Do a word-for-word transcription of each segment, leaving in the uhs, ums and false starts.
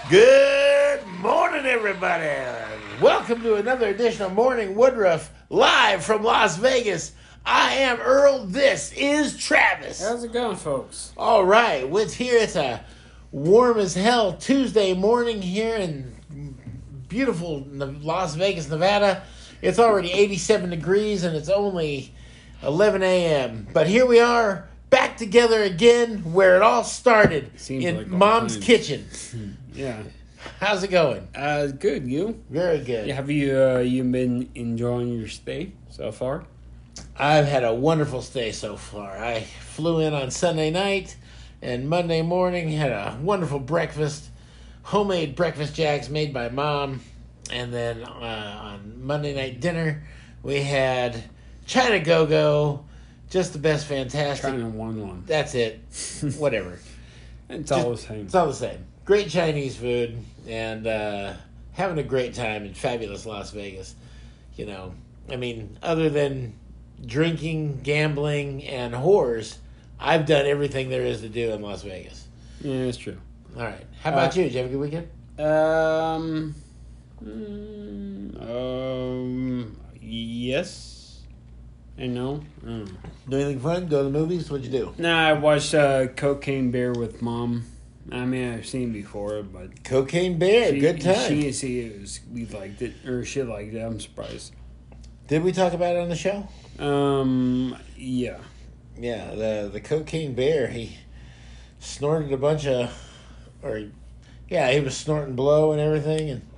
Good morning, everybody. Welcome to another edition of Morning Woodruff, live from Las Vegas. I am Earl. This is Travis. How's it going, folks? All right, it's here. It's a warm as hell Tuesday morning here in beautiful Las Vegas, Nevada. It's already eighty-seven degrees and it's only eleven a.m. But here we are, back together again where it all started. Seems in like Mom's time. kitchen. Yeah. How's it going? Uh, good. You? Very good. Yeah, have you uh, you been enjoying your stay so far? I've had a wonderful stay so far. I flew in on Sunday night and Monday morning, had a wonderful breakfast, homemade breakfast jacks made by Mom. And then uh, on Monday night dinner, we had China Go-Go, just the best, fantastic. China one one. That's it. Whatever. It's Just- all the same. It's all the same. Great Chinese food and uh, having a great time in fabulous Las Vegas. You know, I mean, other than drinking, gambling, and whores, I've done everything there is to do in Las Vegas. Yeah, it's true. All right. How about Uh, you? Did you have a good weekend? Um. mm, Um. Yes. And no. Mm. Do anything fun? Go to the movies? What'd you do? Nah, I watched uh, Cocaine Bear with Mom. I mean, I've seen it before, but Cocaine Bear. she, Good time. She didn't see it. Was, we liked it, or she liked it. I'm surprised. Did we talk about it on the show? Um. Yeah. Yeah, the the Cocaine Bear. He snorted a bunch of, or yeah, he was snorting blow and everything, and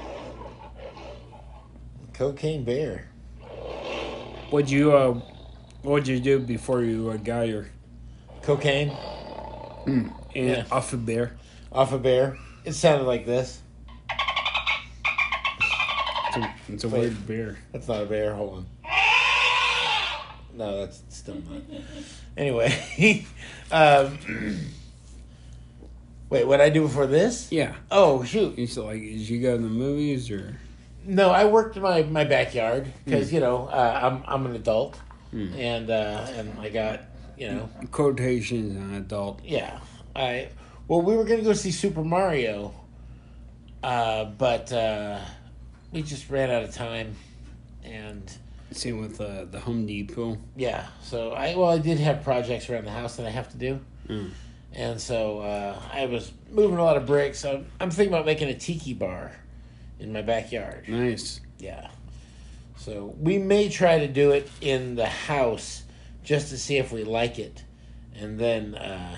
Cocaine Bear. What'd you uh, what'd you do before you uh, got your Cocaine and Yeah. off a bear? off a bear. It sounded like this. It's a, it's a Wait. weird bear. That's not a bear. Hold on. No, that's still not. Anyway, um, wait. What I do before this? Yeah. Oh shoot! You so like, did you go to the movies or? No, I worked in my, my backyard because you know uh, I'm I'm an adult, Mm. and uh, and I got you know Quotations on adult. yeah I well we were gonna go see Super Mario, uh, but uh, we just ran out of time, and Same with uh, the Home Depot. yeah so I well I did have projects around the house that I have to do, Mm. and so uh, I was moving a lot of bricks. I'm I'm thinking about making a tiki bar in my backyard. Nice. Yeah. So we may try to do it in the house just to see if we like it. And then uh,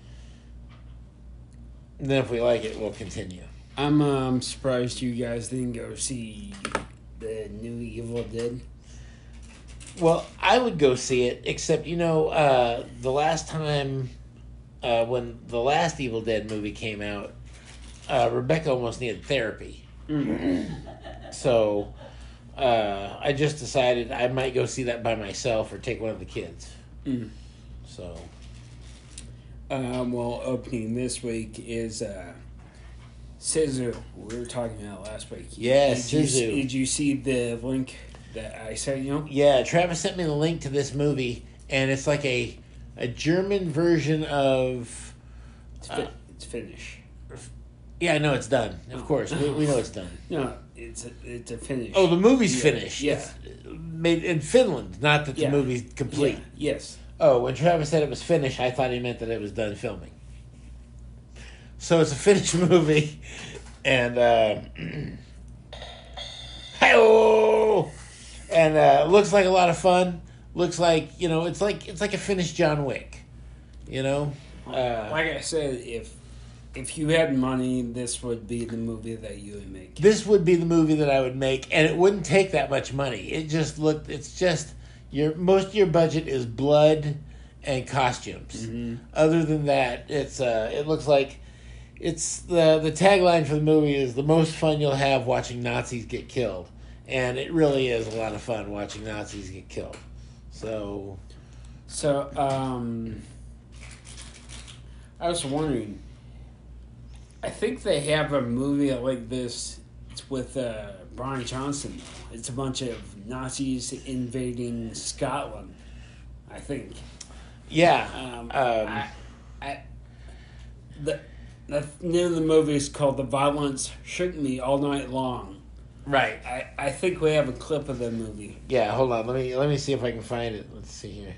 then if we like it, we'll continue. I'm um surprised you guys didn't go see the new Evil Dead. Well, I would go see it, except, you know, uh, the last time uh, when the last Evil Dead movie came out, uh, Rebecca almost needed therapy. So uh, I just decided I might go see that by myself or take one of the kids. Mm. So Um, well, opening this week is uh, Sizu. We were talking about last week. Yeah, did you, Sizu. Did you see the link that I sent you? yeah, Travis sent me the link to this movie, and it's like a a German version of. It's, fi- it's Finnish. Yeah, I know it's done. Of course, we, we know it's done. No, it's a, it's a Finnish. Oh, the movie's Yeah, finished. yeah. It's made in Finland. Not that the Yeah. movie's complete. Yeah, yes. Oh, when Travis said it was finished, I thought he meant that it was done filming. So it's a finished movie, and uh, hi-oh! And uh, looks like a lot of fun. Looks like you know, it's like it's like a finished John Wick. You know, uh, Like I said, if if you had money, this would be the movie that you would make. this would be the movie that I would make, and it wouldn't take that much money. It just looked. It's just your most of your budget is blood and costumes. Mm-hmm. Other than that, it's uh, it looks like it's the the tagline for the movie is the most fun you'll have watching Nazis get killed, and it really is a lot of fun watching Nazis get killed. So So, um, I was wondering. I think they have a movie like this. It's with uh, Brian Johnson. It's a bunch of Nazis invading Scotland. I think. yeah, Um, um, I, I, the The name of the movie is called The Violence Shook Me All Night Long. Right. I, I think we have a clip of the movie. Yeah, hold on. Let me let me see if I can find it. Let's see here.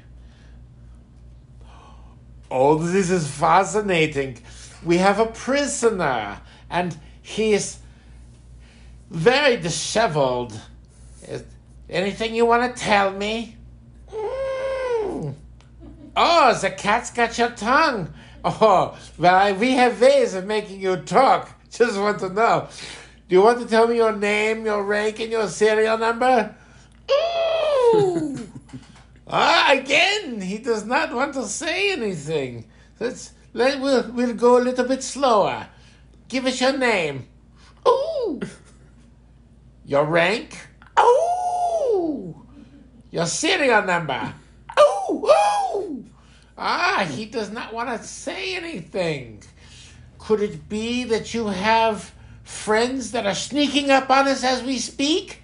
Oh, this is fascinating. We have a prisoner, and he is very disheveled. Is anything you want to tell me? Mm. Oh, the cat's got your tongue. Oh, well, I, we have ways of making you talk. Just want to know. Do you want to tell me your name, your rank, and your serial number? Ooh. Ah, again, he does not want to say anything. Let's let we'll we'll go a little bit slower. Give us your name. Ooh. Your rank. Ooh. Your serial number. Ooh, ooh. Ah, he does not want to say anything. Could it be that you have friends that are sneaking up on us as we speak?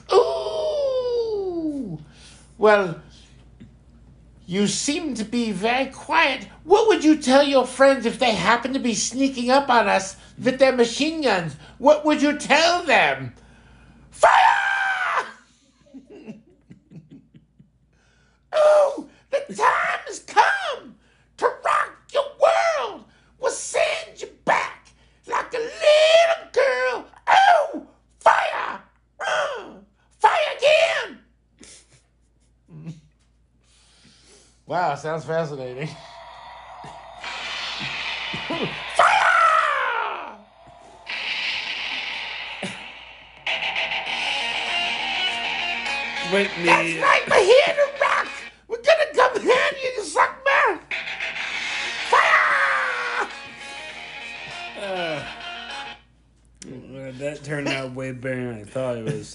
Ooh. Well, you seem to be very quiet. What would you tell your friends if they happen to be sneaking up on us with their machine guns? What would you tell them? Fire! Oh, the time has come to rock your world. We'll send you back like a little girl. Oh, fire! Uh, fire again! Wow, sounds fascinating. Fire! Wait, That's me. right, we're here to rock. We're gonna come here and you suck man. Fire! Uh, that turned out way better than I thought it was.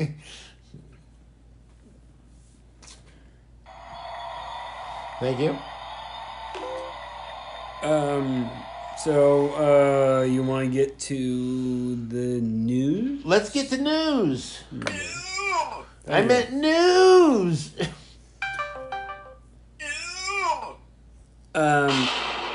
Thank you. Um. So, uh, you want to get to the news? Let's get to news. I Okay. meant news. Um.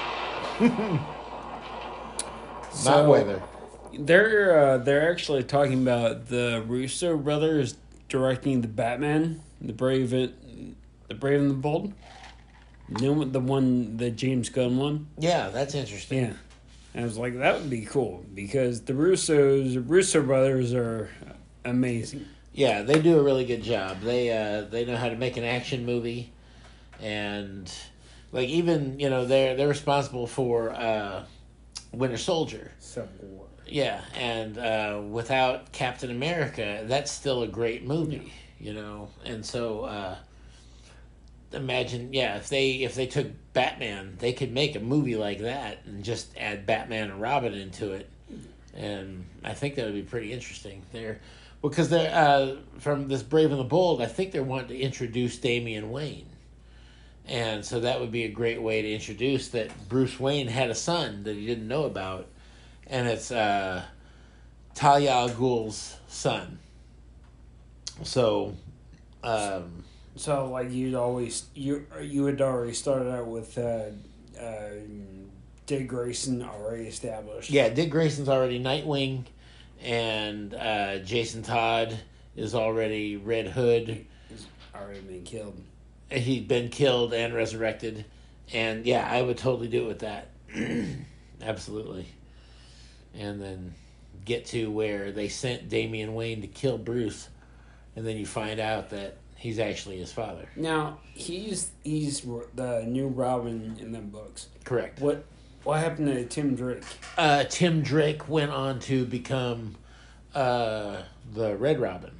Not so weather. They're uh, they're actually talking about the Russo brothers directing the Batman, the Brave, the Brave and the Bold. You know, the one, the James Gunn one. Yeah, that's interesting. Yeah, and I was like, that would be cool because the Russos, Russo brothers, are amazing. Yeah, they do a really good job. They uh, they know how to make an action movie, and like even you know they're they're responsible for uh, Winter Soldier. Civil War. Yeah, and uh, without Captain America, that's still a great movie. You know, and so. Uh, Imagine, yeah, if they if they took Batman, they could make a movie like that and just add Batman and Robin into it, and I think that would be pretty interesting. They're because they're uh, from this Brave and the Bold. I think they're wanting to introduce Damian Wayne, and so that would be a great way to introduce that Bruce Wayne had a son that he didn't know about, and it's uh, Talia al Ghul's son. So. Um, So, like, you'd always you you had already started out with uh, uh, Dick Grayson already established. Yeah, Dick Grayson's already Nightwing, and uh, Jason Todd is already Red Hood. He's already been killed. He's been killed and resurrected, and yeah, I would totally do it with that. Absolutely. And then get to where they sent Damian Wayne to kill Bruce, and then you find out that he's actually his father. Now he's he's the new Robin in them books. Correct. What what happened to Tim Drake? Uh, Tim Drake went on to become uh, the Red Robin.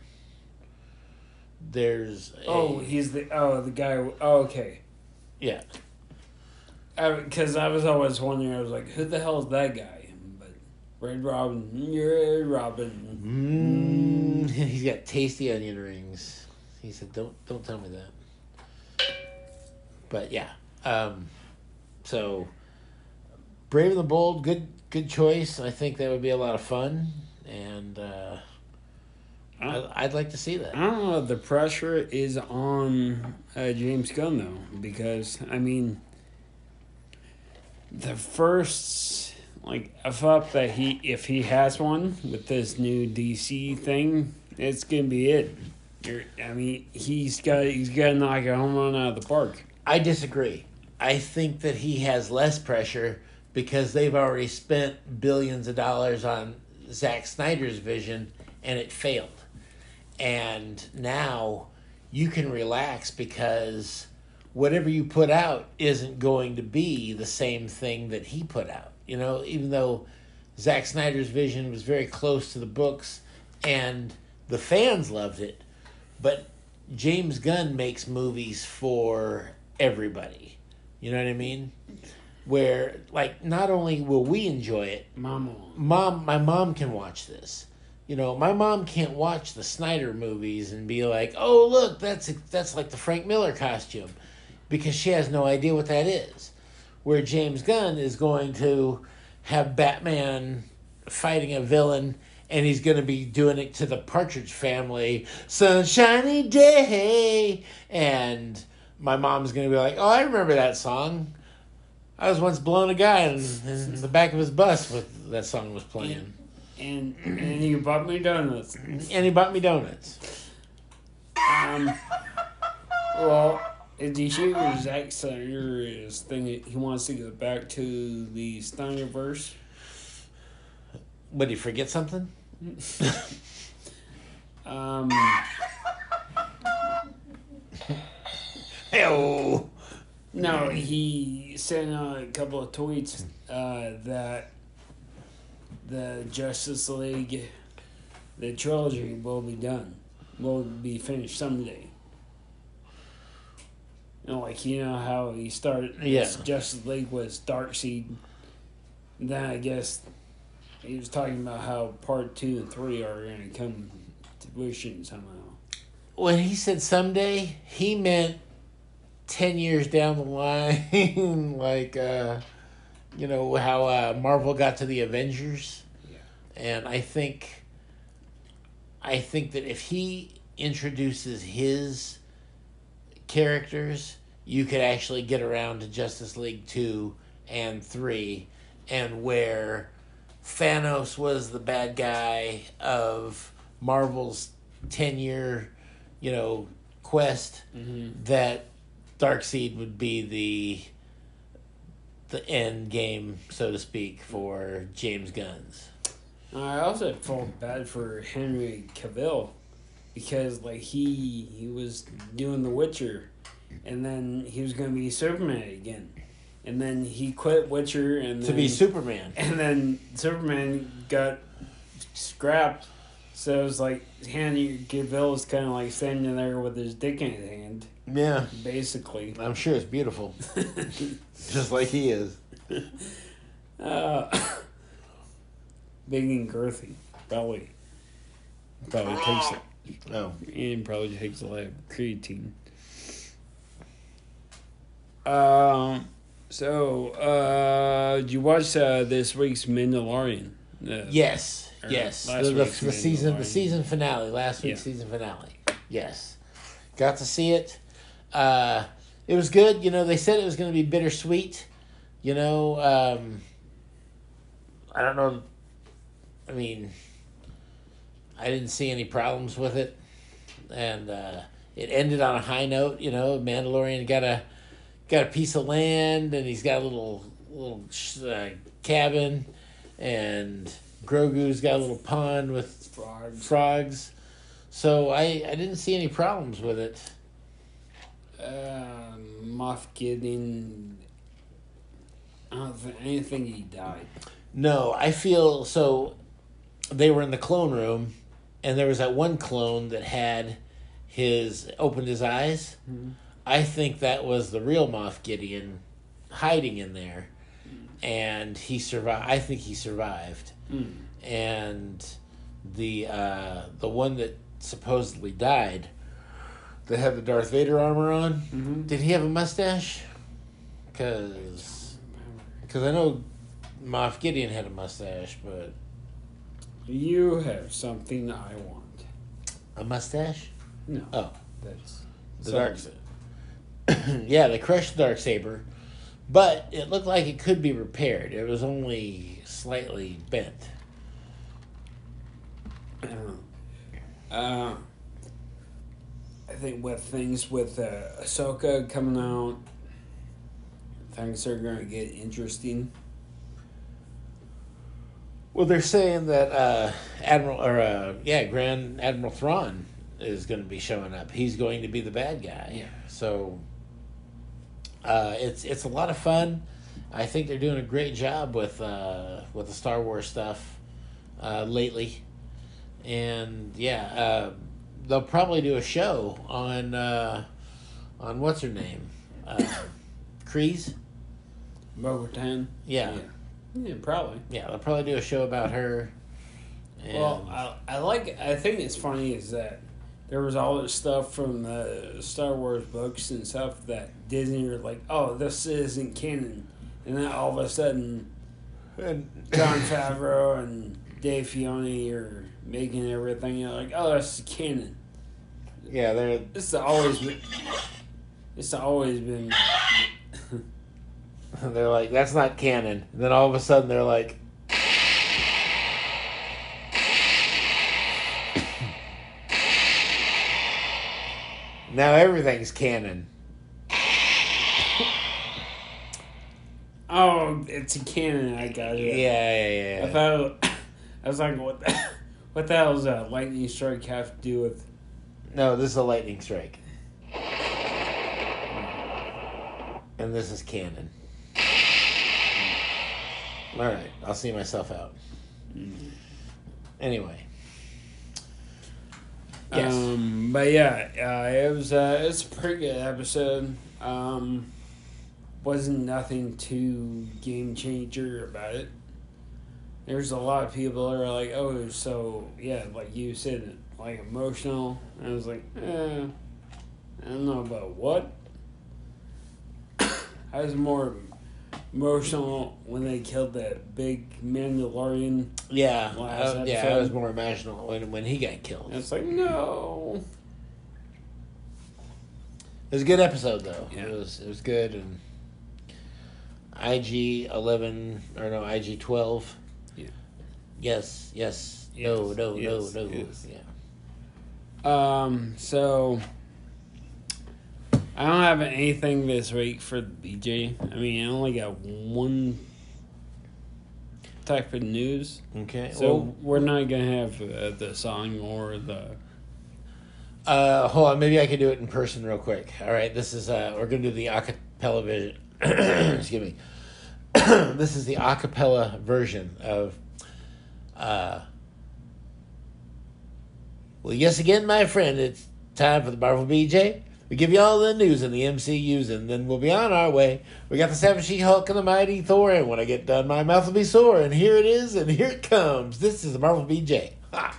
There's a, Oh, he's the oh the guy. Oh, okay. Yeah. Because I, I was always wondering. I was like, who the hell is that guy? But Red Robin, you're Red Robin. Mm, he's got tasty onion rings. He said, "Don't don't tell me that." But yeah, um, so Brave and the Bold, good good choice. I think that would be a lot of fun, and uh, I, I'd like to see that. I don't know. The pressure is on uh, James Gunn though, because I mean, the first like I thought that he, if he has one with this new D C thing, it's gonna be it. You're, I mean, he's got he's got to knock a home run out of the park. I disagree. I think that he has less pressure because they've already spent billions of dollars on Zack Snyder's vision and it failed. And now you can relax because whatever you put out isn't going to be the same thing that he put out. You know, even though Zack Snyder's vision was very close to the books and the fans loved it, but James Gunn makes movies for everybody. You know what I mean? Where, like, not only will we enjoy it, Mama. mom, my mom can watch this. You know, my mom can't watch the Snyder movies and be like, "Oh, look, that's that's like the Frank Miller costume," because she has no idea what that is. Where James Gunn is going to have Batman fighting a villain, and he's going to be doing it to the Partridge Family, "Sunshiny Day," and my mom's going to be like, "Oh, I remember that song. I was once blowing a guy in, in the back of his bus with that song was playing." And and you bought me donuts. And he bought me donuts. Um. Well, did you hear Zack Snyder's thing? That he wants to go back to the Snyderverse. Would he forget something? um. Hey-oh. No, he sent out a couple of tweets uh, that the Justice League, the trilogy, will be done, will be finished someday. You know, like, you know how he started, Yeah. Justice League was Darkseid. Then I guess he was talking about how part two and three are going to come to fruition somehow. When he said someday, he meant ten years down the line, like, uh, you know, how uh, Marvel got to the Avengers. Yeah. And I think, I think that if he introduces his characters, you could actually get around to Justice League two and three, and where Thanos was the bad guy of Marvel's ten-year, you know, quest, Mm-hmm. that Darkseid would be the the end game, so to speak, for James Gunn's. I also felt bad for Henry Cavill because, like, he he was doing The Witcher, and then he was going to be Superman again, and then he quit Witcher and To then, be Superman. and then Superman got scrapped. So it was like Henry Cavill was kind of like standing there with his dick in his hand, Yeah, basically. I'm sure it's beautiful. Just like he is. uh, big and girthy, probably. Probably takes it. Oh. And probably takes a lot of creatine. Um. So, uh, did you watch uh, this week's Mandalorian? Uh, Yes, Or yes. last The, the, week's the season, the Mandalorian. season finale, last week's Yeah. season finale. Yes, got to see it. Uh, it was good. You know, they said it was going to be bittersweet. You know, um, I don't know. I mean, I didn't see any problems with it, and uh, it ended on a high note. You know, Mandalorian got a got a piece of land, and he's got a little little uh, cabin, and Grogu's got a little pond with Frogs. frogs. So I, I didn't see any problems with it. Uh, Moff Gideon. I don't think anything he died. No, I feel so. They were in the clone room, and there was that one clone that had his opened his eyes. Mm-hmm. I think that was the real Moff Gideon hiding in there, and he survived. I think he survived. Mm. And the uh, the one that supposedly died, that had the Darth Vader armor on, Mm-hmm. did he have a mustache? Because because I know Moff Gideon had a mustache, but You have something I want. a mustache? No. Oh, That's the so- dark. Yeah, they crushed the Darksaber, but it looked like it could be repaired. It was only slightly bent. Uh, I think with things with uh, Ahsoka coming out, things are going to get interesting. Well, they're saying that uh, Admiral, or uh, yeah, Grand Admiral Thrawn is going to be showing up. He's going to be the bad guy. Yeah. So uh, it's it's a lot of fun. I think they're doing a great job with uh, with the Star Wars stuff uh, lately, and yeah, uh, they'll probably do a show on uh, on what's her name, uh, Kryze. Bo-Katan. Yeah. yeah, yeah, probably. Yeah, they'll probably do a show about her. And Well, I, I like. I think it's funny is that there was all this stuff from the Star Wars books and stuff that Disney were like, "Oh, this isn't canon," and then all of a sudden, and Jon Favreau and Dave Filoni are making everything. You're like, "Oh, this is canon." yeah, they're This has always been. It's always been. they're like, that's not canon. And then all of a sudden they're like, now everything's canon. Oh, it's a canon. I got it. Yeah, yeah, yeah. I thought. It was, I was like, "What? The, what the hell does a lightning strike have to do with?" No, this is a lightning strike. And this is canon. All right, I'll see myself out. Anyway. Yes. Um, but yeah, uh, it was uh, it's a pretty good episode. Um, wasn't nothing too game changer about it. There's a lot of people that are like, oh, so yeah, like you said, like emotional. And I was like, eh, I don't know about what. I was more emotional when they killed that big Mandalorian. Yeah, Last uh, yeah, I episode. was more emotional when when he got killed. And it's like, no. It was a good episode though. Yeah. It was it was good. And I G eleven or no I G twelve. Yeah. Yes, yes, Yes, no, no, yes, no, no. yes. Yeah. Um, so I don't have anything this week for the B J. I mean, I only got one type of news. Okay. So well, we're not going to have uh, the song or the... uh, hold on. Maybe I can do it in person real quick. All right. This is uh, we're gonna do the acapella version. Excuse me. This is the acapella version of. Uh, well, yes, again, my friend. It's time for the Marvel B J. We give you all the news in the M C Us, and then we'll be on our way. We got the Seven She-Hulk and the Mighty Thor, and when I get done, my mouth will be sore. And here it is, and here it comes. This is the Marvel B J. Ha!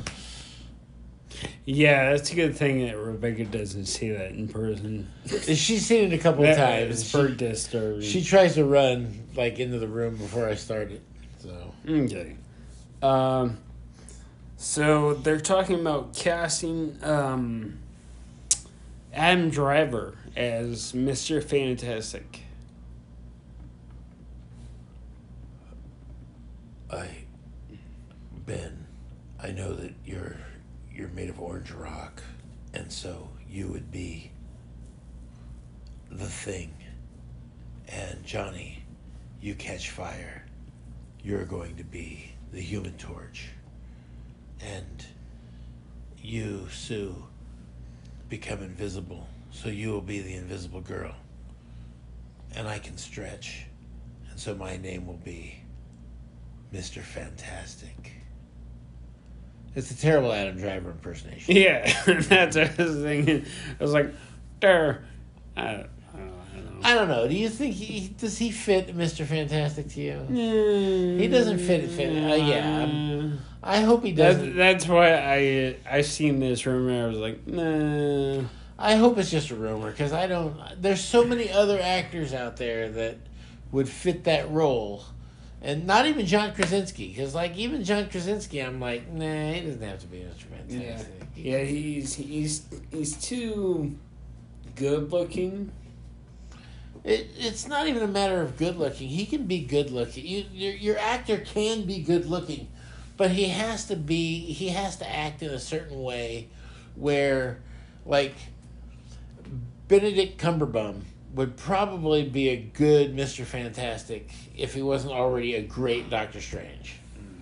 Yeah, that's a good thing that Rebecca doesn't see that in person. She's seen it a couple That times. is She- for disturbing. She tries to run like into the room before I start it. So Okay. Um, so they're talking about casting um, Adam Driver as Mister Fantastic. I, Ben, I know that you're you're made of orange rock, and so you would be the Thing. And Johnny, you catch fire. You're going to be the Human Torch. And you, Sue, become invisible, so you will be the Invisible Girl. And I can stretch, and so my name will be Mister Fantastic. It's a terrible Adam Driver impersonation. Yeah, that's what I was thinking. I was like, there. I, I, don't, I don't know. I don't know. Do you think he does he fit Mister Fantastic to you? He doesn't fit- fit- uh, yeah, I'm- I hope he That, doesn't. that's why I I seen this rumor. I was like, nah. I hope it's just a rumor because I don't. There's so many other actors out there that would fit that role, and not even John Krasinski. Because like even John Krasinski, I'm like, nah, he doesn't have to be Mister Yeah, Fantastic. yeah. He's he's he's too good looking. It, it's not even a matter of good looking. He can be good looking. You, your, your actor can be good looking, but he has to be. He has to act in a certain way, where, like, Benedict Cumberbatch would probably be a good Mister Fantastic if he wasn't already a great Doctor Strange.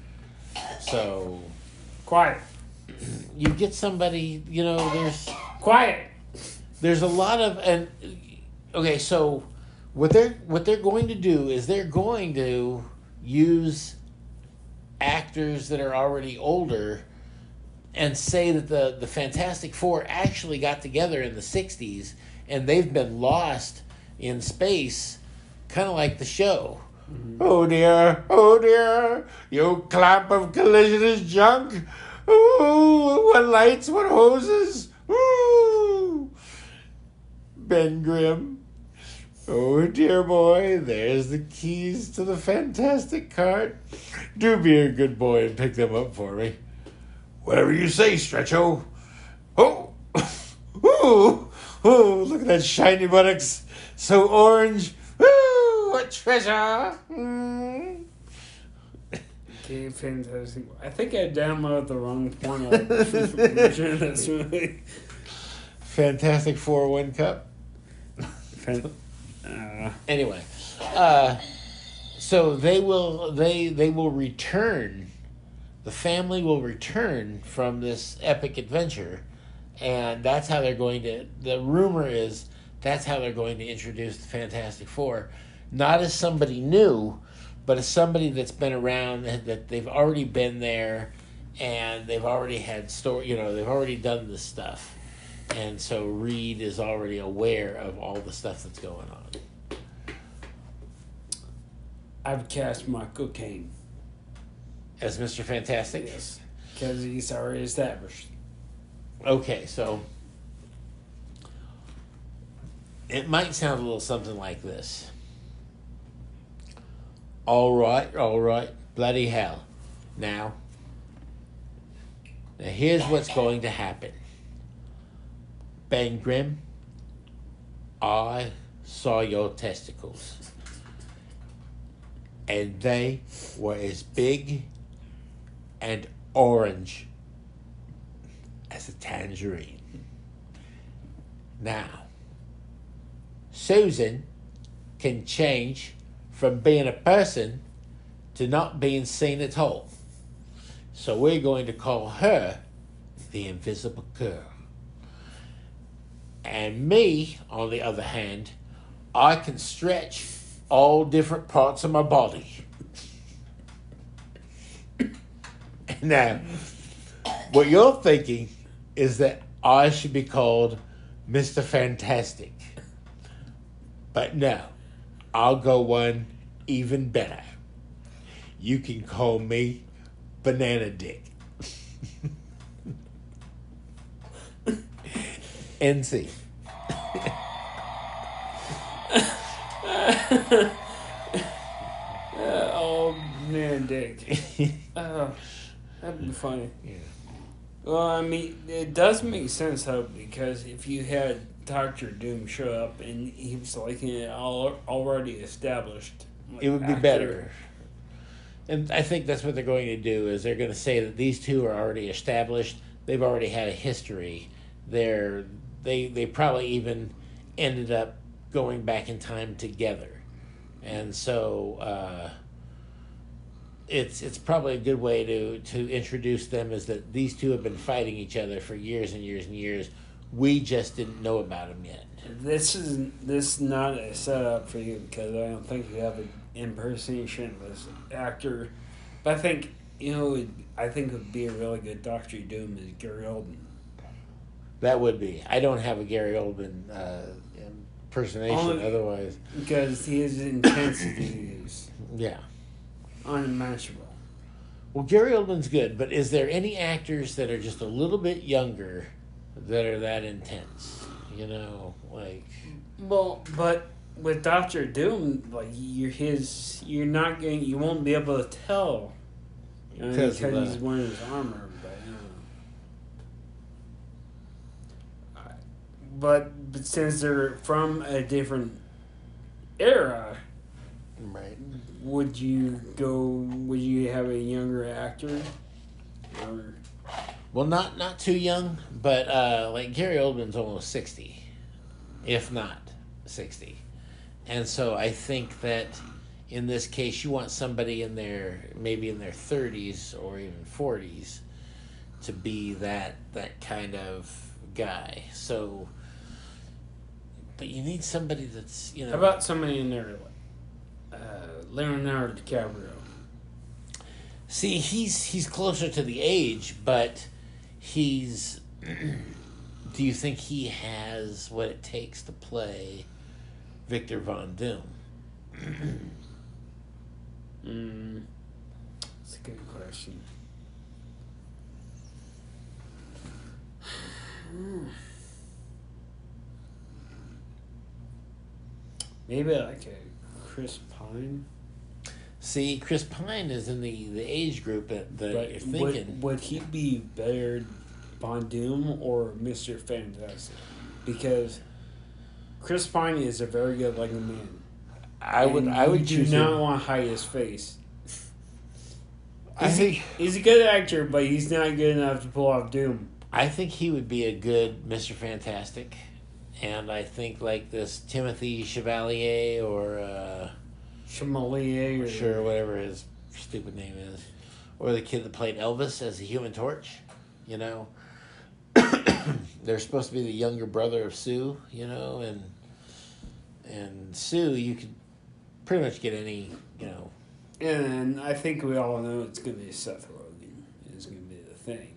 So, Quiet. you get somebody. You know, there's Quiet. there's a lot of and okay, so what they're what they're going to do is they're going to use actors that are already older and say that the, the Fantastic Four actually got together in the sixties and they've been lost in space, kind of like the show. Mm-hmm. Oh dear, oh dear, you clap of collision is junk. Ooh, what lights, what hoses. Ooh. Ben Grimm. Oh dear boy, there's the keys to the Fantastic cart. Do be a good boy and pick them up for me. Whatever you say, Stretcho. Oh, ooh, oh, look at that shiny buttocks, so orange. Ooh, what treasure! Mm. Okay, fantastic. I think I downloaded the wrong porno version. That's really Fantastic Four One Cup. Fan- uh. Anyway, uh, so they will they they will return. The family will return from this epic adventure, and that's how they're going to. The rumor is that's how they're going to introduce the Fantastic Four, not as somebody new, but as somebody that's been around, that they've already been there, and they've already had story. You know, they've already done this stuff. And so Reed is already aware of all the stuff that's going on. I've cast Michael Caine. As Mister Fantastic? Yes. Because he's already established. Okay, so it might sound a little something like this. All right, all right, bloody hell. Now, now here's what's going to happen. Ben Grimm, I saw your testicles. And they were as big and orange as a tangerine. Now, Susan can change from being a person to not being seen at all. So we're going to call her the Invisible Girl. And me, on the other hand, I can stretch all different parts of my body. Now, what you're thinking is that I should be called Mister Fantastic. But no, I'll go one even better. You can call me Banana Dick. N C. uh, oh man, Dick. Oh, that'd be funny. Yeah. Well, I mean, it does make sense though, because if you had Doctor Doom show up and he was like an all already established, like, it would be actor. better. And I think that's what they're going to do. Is they're going to say that these two are already established. They've already had a history. They're they they probably even ended up going back in time together, and so uh, it's it's probably a good way to to introduce them, is that these two have been fighting each other for years and years and years. We just didn't know about them yet. This is this is not a setup for you, because I don't think you have an impersonation of this actor. But I think you know, it, I think it would be a really good Doctor Doom is Gary Oldman. That would be. I don't have a Gary Oldman uh, impersonation. Only otherwise, because his intensity is yeah unmatchable. Well, Gary Oldman's good, but is there any actors that are just a little bit younger that are that intense? You know, like. Well, but with Doctor Doom, like you're his, you're not going, you won't be able to tell, you know, because he's wearing his armor. But, you know. but but since they're from a different era, Right. would you go? Would you have a younger actor? Or Well, not not too young, but uh, like Gary Oldman's almost sixty, if not sixty, and so I think that in this case you want somebody in their maybe in their thirties or even forties to be that that kind of guy. So, but you need somebody that's you know. how about somebody in there, like uh, Leonardo DiCaprio? See, he's he's closer to the age, but he's. Do you think he has what it takes to play Victor Von Doom? Mm, that's a good question. Maybe like a Chris Pine. See, Chris Pine is in the, the age group that, that But you're thinking. would, would he be better Von Doom or Mister Fantastic? Because Chris Pine is a very good looking man. I would And I would you choose do not him. want to hide his face. I He's, think he's a good actor, but he's not good enough to pull off Doom. I think he would be a good Mister Fantastic, and I think like this Timothy Chevalier or uh, Chevalier or sure whatever his stupid name is, or the kid that played Elvis as the Human Torch, you know. They're supposed to be the younger brother of Sue, you know, and and Sue you could pretty much get any, you know. And I think we all know it's going to be Seth Rogen. It's going to be the thing.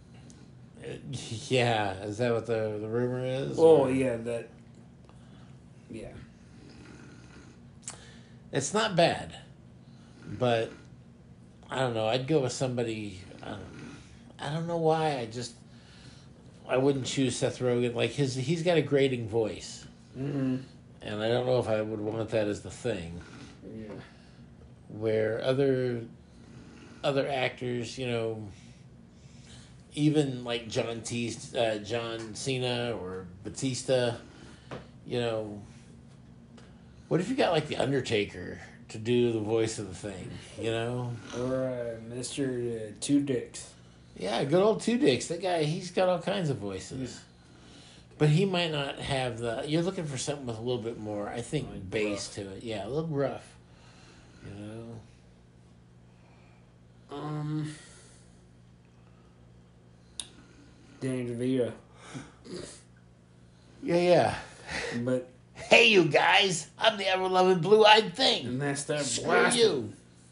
Yeah, is that what the the rumor is? Oh, or- yeah, that. Yeah. It's not bad, but I don't know. I'd go with somebody. I don't, I don't know why. I just I wouldn't choose Seth Rogen. Like his, he's got a grating voice, Mm-hmm. and I don't know if I would want that as the thing. Yeah. Where other other actors, you know, even like John T, uh, John Cena or Batista, you know, what if you got like the Undertaker to do the voice of the thing, you know? Or uh, Mister Uh, Two Dicks. Yeah, good old Two Dicks. That guy, he's got all kinds of voices. Yeah. But he might not have the. You're looking for something with a little bit more, I think, Like bass rough. to it. Yeah, a little rough. You know? Um. Danny DeVito. Yeah, yeah. But. Hey, you guys! I'm the ever-loving blue-eyed thing. And that's that Screw blasting. you.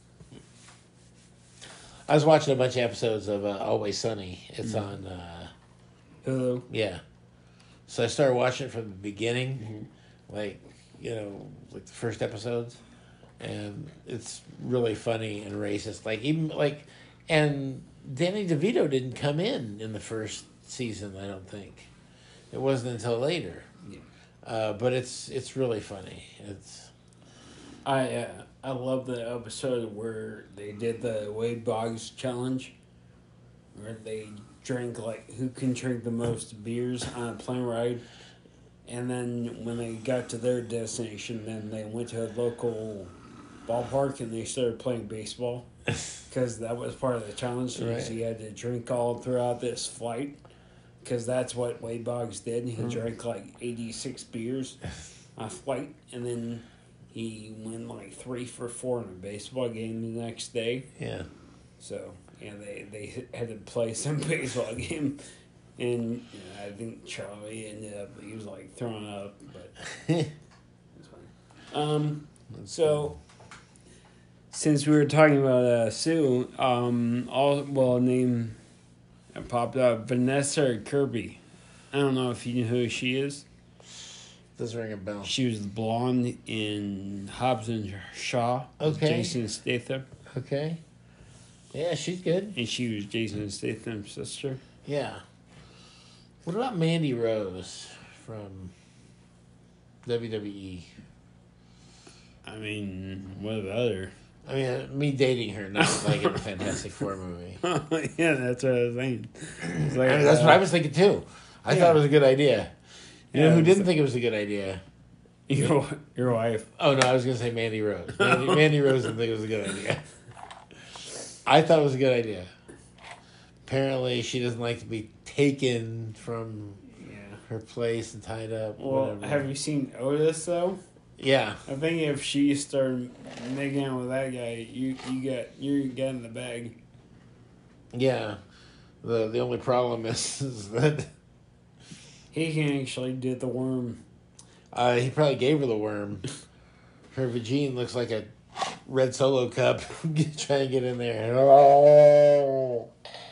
I was watching a bunch of episodes of uh, Always Sunny. It's on, uh, Hello. yeah. So I started watching it from the beginning, like, you know, like the first episodes. And it's really funny and racist. Like, even, like, and Danny DeVito didn't come in in the first season, I don't think. It wasn't until later. Yeah. Uh, but it's it's really funny. It's I uh, I love the episode where they did the Wade Boggs challenge, where they drank like who can drink the most beers on a plane ride, and then when they got to their destination, then they went to a local ballpark and they started playing baseball because that was part of the challenge. Right. You had to drink all throughout this flight because that's what Wade Boggs did. He Mhm. drank like eighty-six beers on a flight, and then he went like three for four in a baseball game the next day. yeah. So yeah, they they had to play some baseball game, and you know, I think Charlie ended up he was like throwing up, but it's fine. Um, so since we were talking about uh, Sue, um, all well name popped up Vanessa Kirby. I don't know if you know who she is. Doesn't ring a bell. She was the blonde in Hobbs and Shaw. with Okay. Jason Statham. Okay. Yeah, she's good. And she was Jason Statham's sister. Yeah. What about Mandy Rose from W W E? I mean, what about her? I mean, uh, me dating her, not like in the Fantastic Four movie. Yeah, that's what I was saying. It's like, I mean, that's uh, what I was thinking too. I yeah. thought it was a good idea. You Yeah, know who it was- didn't think it was a good idea? Your your wife. Oh, no, I was going to say Mandy Rose. Mandy, Mandy Rose didn't think it was a good idea. I thought it was a good idea. Apparently, she doesn't like to be taken from Yeah. her place and tied up. Well, whatever. have you seen Otis though? Yeah. I think if she started making out with that guy, you you got you got in the bag. Yeah. The the only problem is, is that He can actually do the worm. uh, he probably gave her the worm. Her vagine looks like a red Solo cup. Trying to get in there. Oh.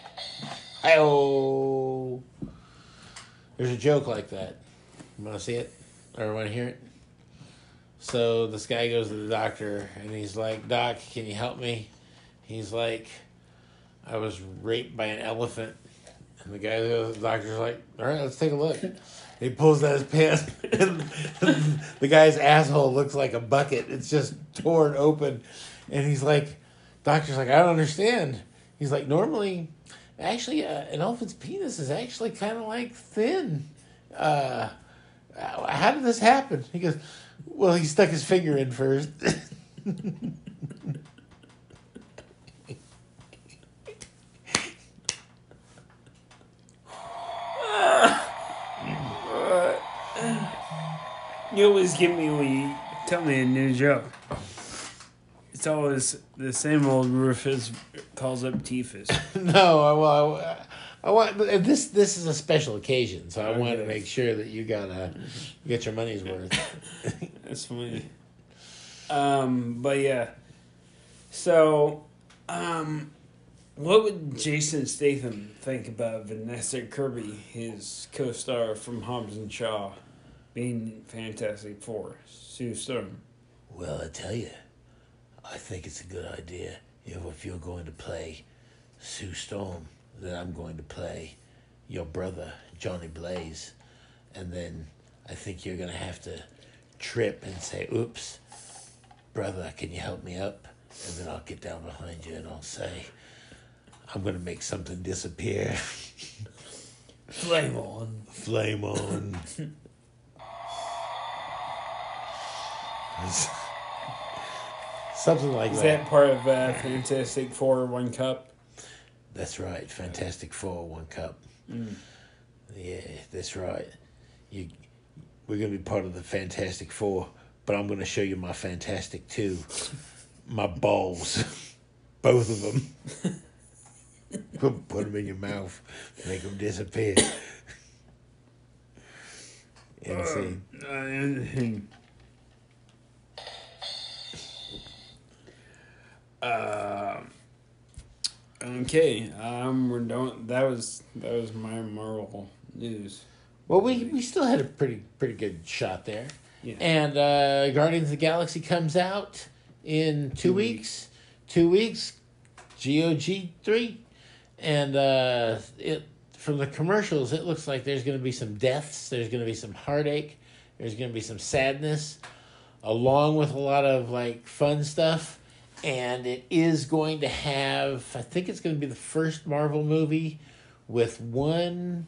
Hi-oh. There's a joke like that. You want to see it? Or want to hear it? So this guy goes to the doctor and he's like, Doc, can you help me? He's like, I was raped by an elephant. And the guy, the doctor's like, all right, let's take a look. He pulls out his pants and the guy's asshole looks like a bucket. It's just torn open. And he's like, doctor's like, I don't understand. He's like, normally, actually, uh, an elephant's penis is actually kind of like thin. Uh, how did this happen? He goes, well, he stuck his finger in first. You always give me when you tell me a new joke. It's always the same old Rufus calls up Tiffus. No, I, well, I, I want but this. This is a special occasion, so I Okay. wanted to make sure that you got a you get your money's worth. That's funny. Um, but yeah. So, um, what would Jason Statham think about Vanessa Kirby, his co-star from Hobbs and Shaw, being Fantastic Four, Sue Storm? Well, I tell you, I think it's a good idea. You know, if you're going to play Sue Storm, then I'm going to play your brother, Johnny Blaze. And then I think you're going to have to trip and say, oops, brother, can you help me up? And then I'll get down behind you and I'll say, I'm going to make something disappear. Flame on. Flame on. Something like Is that. that part of uh, Fantastic Four One Cup? That's right. Fantastic Four, one cup. Mm. Yeah, that's right. You, we're going to be part of the Fantastic Four, but I'm going to show you my Fantastic Two. My balls. Both of them. Put them in your mouth. Make them disappear. Insane. Uh, okay, um, we're done. That was that was my Marvel news. Well, we, we still had a pretty pretty good shot there. Yeah. And uh, Guardians of the Galaxy comes out in two, Two weeks. Two weeks. G O G three. And uh, it from the commercials, it looks like there's going to be some deaths. There's going to be some heartache. There's going to be some sadness, along with a lot of like fun stuff. And it is going to have, I think it's going to be the first Marvel movie with one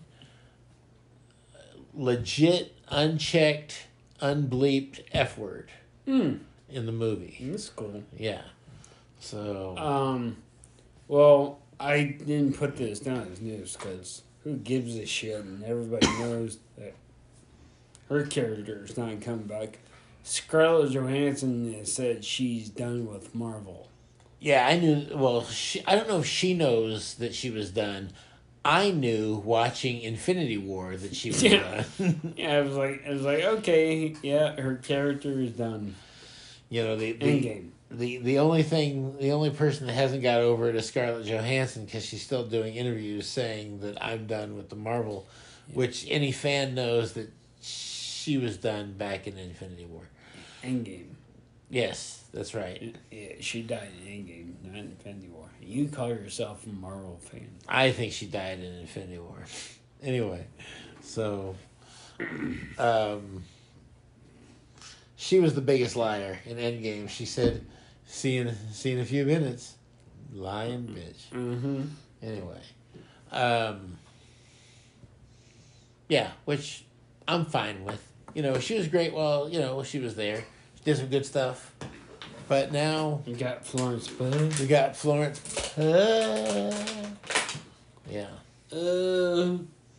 legit, unchecked, unbleeped F word Mm. in the movie. That's cool. Yeah. So. Um, well, I didn't put this down as news because who gives a shit? And everybody knows that her character is not coming back. Scarlett Johansson has said she's done with Marvel. Yeah, I knew. Well, she, I don't know if she knows that she was done. I knew watching Infinity War that she was Yeah. done. Yeah, I was like, I was like, okay, yeah, her character is done. You know, the the, Endgame. the the only thing, the only person that hasn't got over it is Scarlett Johansson because she's still doing interviews saying that I'm done with the Marvel, Yeah. which any fan knows that she was done back in Infinity War. Endgame. Yes, that's right. Yeah, she died in Endgame, not in Infinity War. You call yourself a Marvel fan. I think she died in Infinity War. Anyway, so um, she was the biggest liar in Endgame. She said, "See in see in a few minutes, lying bitch." Mm-hmm. Anyway, um, yeah, which I'm fine with. You know, she was great while, you know, she was there. She did some good stuff. But now... You got Florence Pugh. We got Florence Pugh. Yeah. Uh,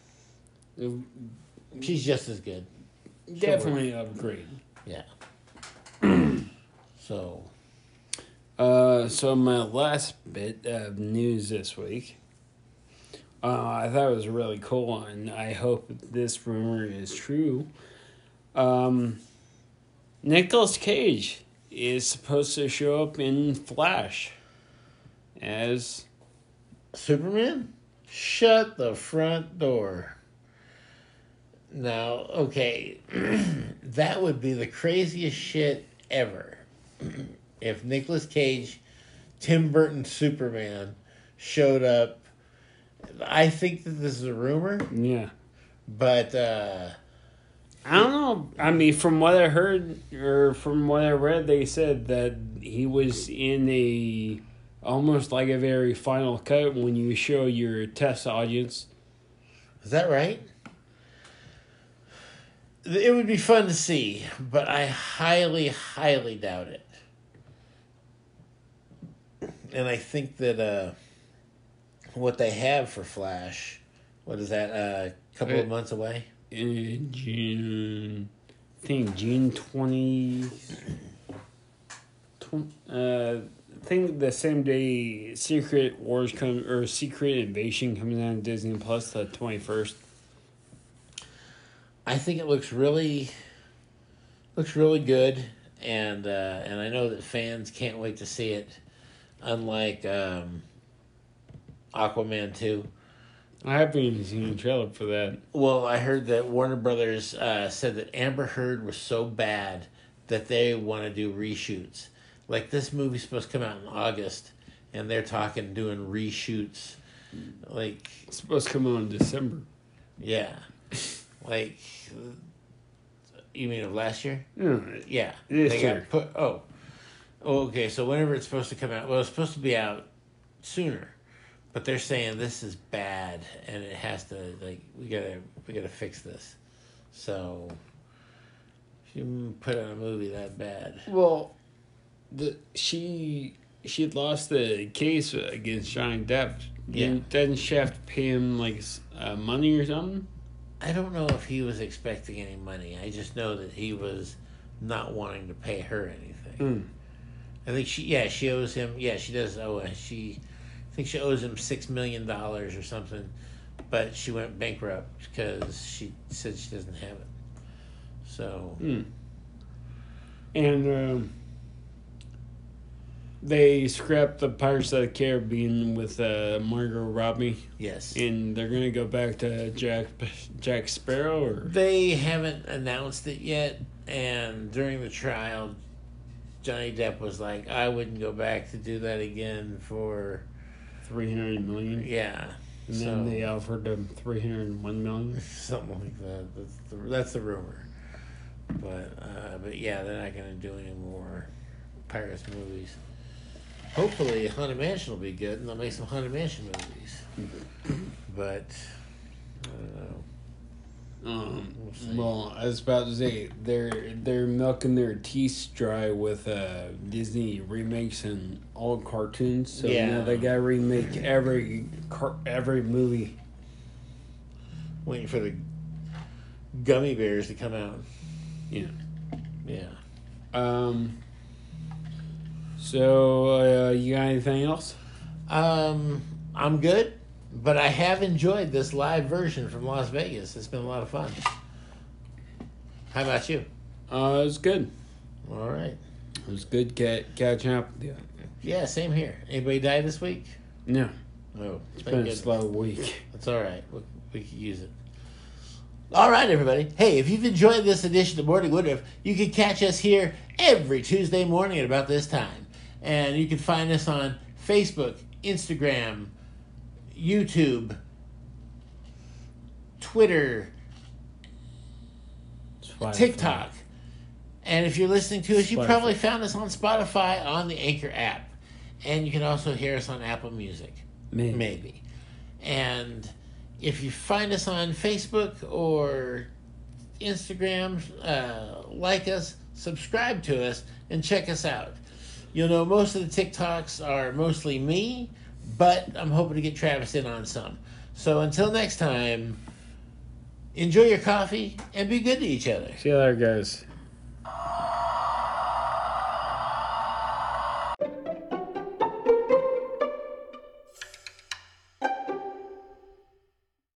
She's just as good. Definitely upgrade. Yeah. So... Uh, so my last bit of news this week, uh, I thought it was really cool, and I hope this rumor is true. Um, Nicolas Cage is supposed to show up in Flash as Superman? Shut the front door. Now, okay, that would be the craziest shit ever. If Nicolas Cage, Tim Burton Superman showed up. I think that this is a rumor, yeah. but uh, I don't know. I mean, from what I heard or from what I read, they said that he was in a almost like a very final cut when you show your test audience. is that right? It would be fun to see, but I highly, highly doubt it. And I think that uh, what they have for Flash, what is that, uh, a couple of months away? In June, I think June twenty, twenty uh, I think the same day Secret Wars come or Secret Invasion comes on Disney Plus, the twenty-first. I think it looks really, looks really good, and uh, and I know that fans can't wait to see it. Unlike um, Aquaman two. I haven't even seen a trailer for that. Well, I heard that Warner Brothers uh, said that Amber Heard was so bad that they want to do reshoots. Like, this movie's supposed to come out in August, and they're talking doing reshoots. Like, It's supposed to come out in December. yeah. Like, you mean of last year? Yeah. Yeah. This they year. got put, oh. oh. Okay, so whenever it's supposed to come out, well, it's supposed to be out sooner. But they're saying this is bad, and it has to, like, we gotta we gotta fix this. So, if you put out a movie that bad. Well, the she she lost the case against Johnny Depp. Yeah. Didn't, didn't she have to pay him like uh, money or something? I don't know if he was expecting any money. I just know that he was not wanting to pay her anything. Mm. I think she, yeah, she owes him, yeah, she does owe, she, I think she owes him six million dollars or something, but she went bankrupt because she said she doesn't have it. So. Mm. And um, they scrapped the Pirates of the Caribbean with uh, Margot Robbie. Yes. And they're going to go back to Jack Jack Sparrow? Or They haven't announced it yet, and during the trial, Johnny Depp was like, I wouldn't go back to do that again for... three hundred million dollars? Yeah. And so, then they offered them three hundred one million dollars? something like that. That's the, that's the rumor. But, uh, but yeah, they're not going to do any more Pirates movies. Hopefully, Haunted Mansion will be good, and they'll make some Haunted Mansion movies. But, I don't know. Um, We'll see. well, I was about to say they're they're milking their teeth dry with uh, Disney remakes and all cartoons. So Yeah. now they gotta remake every car- every movie. Waiting for the gummy bears to come out. Yeah. Yeah. Um. So uh, you got anything else? Um, I'm good, but I have enjoyed this live version from Las Vegas. It's been a lot of fun. How about you? Uh, it was good. All right. It was good ca- catching up with you. Yeah, same here. Anybody die this week? No, No. it's been a slow week. That's all right. We, we could use it. All right, everybody. Hey, if you've enjoyed this edition of Morning Woodruff, you can catch us here every Tuesday morning at about this time. And you can find us on Facebook, Instagram, YouTube, Twitter, TikTok. And if you're listening to us, you Spotify. probably found us on Spotify on the Anchor app. And you can also hear us on Apple Music. Maybe. Maybe. And if you find us on Facebook or Instagram, uh, like us, subscribe to us, and check us out. You'll know most of the TikToks are mostly me, but I'm hoping to get Travis in on some. So until next time, enjoy your coffee and be good to each other. See you later, guys.